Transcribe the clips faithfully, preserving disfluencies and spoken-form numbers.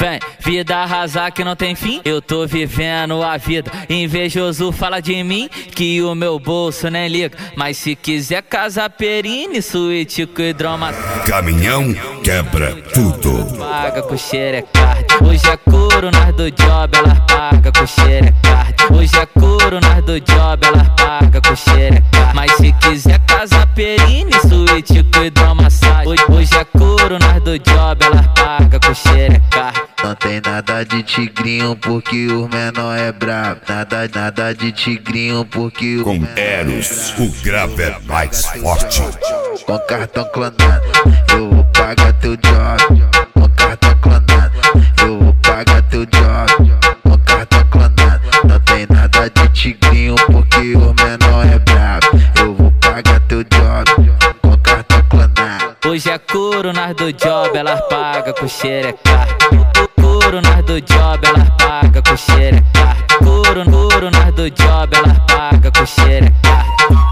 Vem, vida arrasar que não tem fim, eu tô vivendo a vida. Invejoso fala de mim, que o meu bolso nem liga. Mas se quiser casa perine, suíte com hidromassa. Caminhão quebra tudo. Paga com xerecard. Hoje é couro, nós do job, elas paga com xerecard. Hoje é couro, nós do job, elas paga com xerecard. Mas se quiser casa perine, suíte com hidromassagem. Hoje, hoje é couro, nós do job, elas paga com xerecard. Não tem nada de tigrinho porque o menor é brabo. Nada, nada de tigrinho porque o Com Eros, o grave é mais forte. Com cartão clonado, eu vou pagar teu job. Com cartão clonado, eu vou pagar teu job. Com cartão clonado, não tem nada de tigrinho porque o menor é brabo. Eu vou pagar teu job. Com cartão clonado. Hoje é couro, nós do job, elas paga com xerecard. Couro, nós do job, elas paga com xerecard. Couro, couro, nós do job, elas paga com xerecard.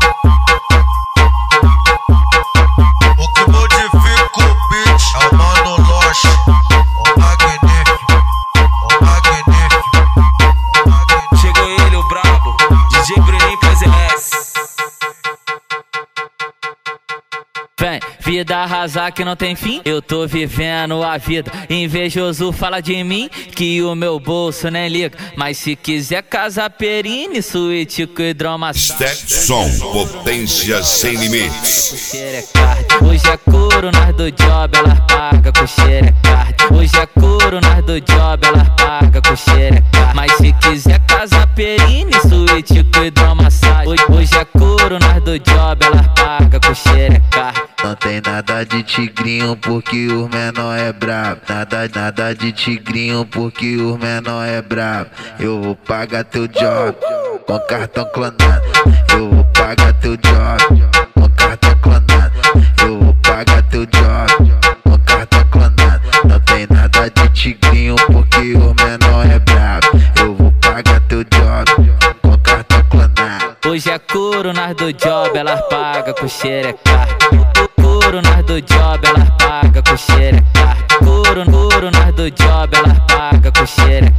O que modifica o beat é o Mano Loche, o magnífico, o magnífico, o magnífico. Chegou ele, o brabo, D J Bruninho P Z S. Vem, vida arrasar que não tem fim, eu tô vivendo a vida. Invejoso fala de mim, que o meu bolso nem liga. Mas se quiser casa perine, suíte com hidromassagem. Stetson, potência sem limites. Hoje é couro, nós do job, elas paga com xerecard. Hoje é couro, nós do job, elas paga com xerecard. Mas se quiser casa perine, suíte com hidromassagem. Hoje, hoje é couro, nós do job, elas paga com xerecard. Não tem nada de tigrinho porque o menor é brabo. Nada, nada de tigrinho porque o menor é brabo. Eu vou pagar teu job. Com cartão clonado, eu vou pagar teu job. Com cartão clonado, eu vou pagar teu job. Com cartão clonado, não tem nada de tigrinho porque o menor é brabo. Eu vou pagar teu job. Com cartão clonado. Hoje é couro, nós do job, elas paga com xerecard. Couro, nós do job, elas paga com xerecard. Couro, couro, nós do job, elas paga com xerecard.